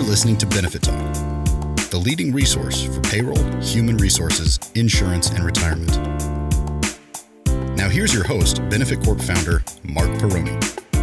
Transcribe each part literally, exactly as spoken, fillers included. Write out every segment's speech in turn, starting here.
You're listening to Benefit Talk, the leading resource for payroll, human resources, insurance, and retirement. Now here's your host, Benefit Corp founder, Mark Perroni.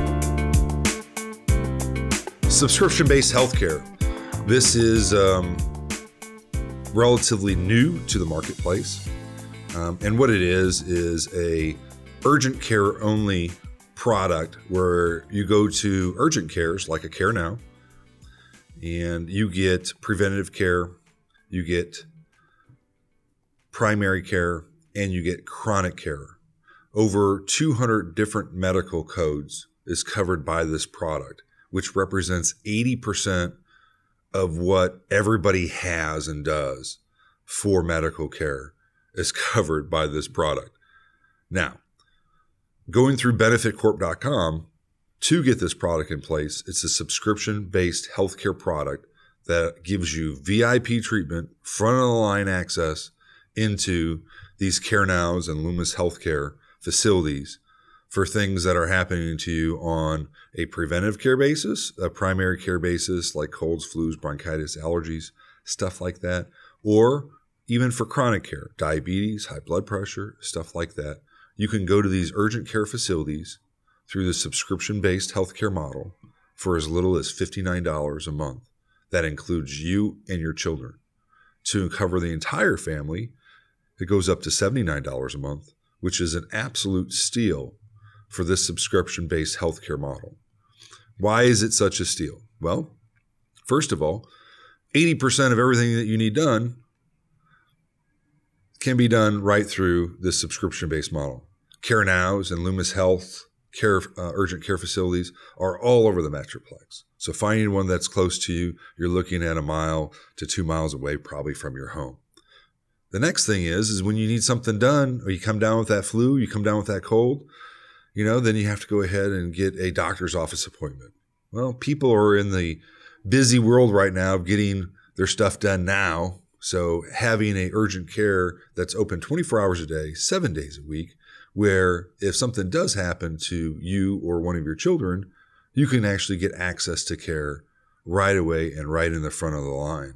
Subscription-based healthcare. This is um, relatively new to the marketplace. Um, and what it is, is a urgent care only product where you go to urgent cares like a CareNow, and you get preventative care, you get primary care, and you get chronic care. Over two hundred different medical codes is covered by this product, which represents eighty percent of what everybody has and does for medical care is covered by this product. Now, going through benefit corp dot com to get this product in place, it's a subscription-based healthcare product that gives you V I P treatment, front-of-the-line access into these CareNows and Loomis Healthcare facilities for things that are happening to you on a preventive care basis, a primary care basis like colds, flus, bronchitis, allergies, stuff like that, or even for chronic care, diabetes, high blood pressure, stuff like that. You can go to these urgent care facilities through the subscription-based healthcare model for as little as fifty-nine dollars a month. That includes you and your children. To cover the entire family, it goes up to seventy-nine dollars a month, which is an absolute steal for this subscription-based healthcare model. Why is it such a steal? Well, first of all, eighty percent of everything that you need done can be done right through this subscription-based model. CareNows and Loomis Health care, uh, urgent care facilities are all over the Metroplex. So finding one that's close to you, you're looking at a mile to two miles away, probably from your home. The next thing is, is when you need something done, or you come down with that flu, you come down with that cold, you know, then you have to go ahead and get a doctor's office appointment. Well, people are in the busy world right now of getting their stuff done now. So having a urgent care that's open twenty-four hours a day, seven days a week, where if something does happen to you or one of your children, you can actually get access to care right away and right in the front of the line.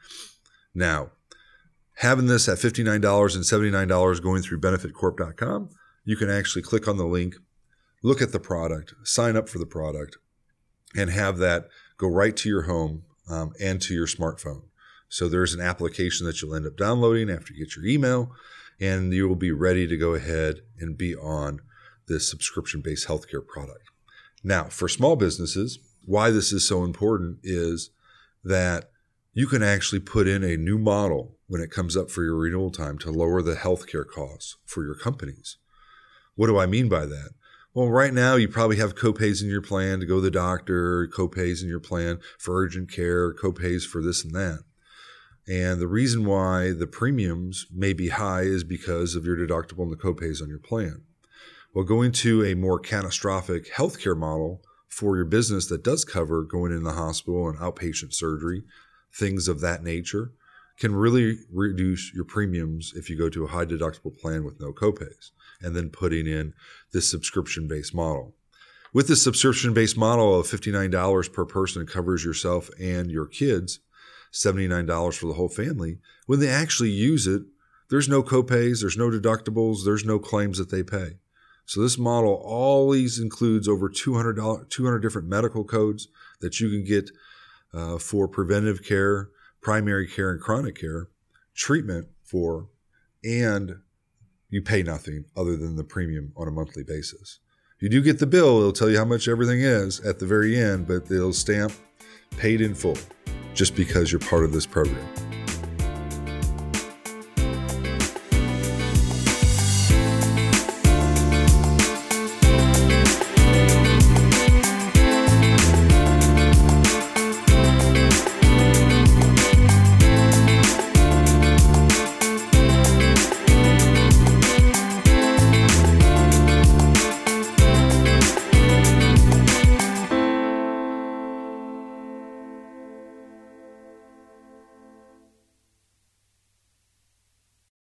Now, having this at fifty-nine dollars and seventy-nine dollars going through benefit corp dot com, you can actually click on the link, look at the product, sign up for the product, and have that go right to your home um, and to your smartphone. So there's an application that you'll end up downloading after you get your email, and you will be ready to go ahead and be on this subscription-based healthcare product. Now, for small businesses, why this is so important is that you can actually put in a new model when it comes up for your renewal time to lower the healthcare costs for your companies. What do I mean by that? Well, right now you probably have copays in your plan to go to the doctor, copays in your plan for urgent care, copays for this and that. And the reason why the premiums may be high is because of your deductible and the copays on your plan. Well, going to a more catastrophic healthcare model for your business that does cover going in the hospital and outpatient surgery, things of that nature, can really reduce your premiums if you go to a high deductible plan with no copays, and then putting in this subscription-based model. With this subscription-based model of fifty-nine dollars per person covers yourself and your kids, seventy-nine dollars for the whole family. When they actually use it, there's no copays, there's no deductibles, there's no claims that they pay. So this model always includes over two hundred, two hundred different medical codes that you can get uh, for preventive care, primary care, and chronic care, treatment for, and you pay nothing other than the premium on a monthly basis. You do get the bill, it'll tell you how much everything is at the very end, but it'll stamp paid in full just because you're part of this program.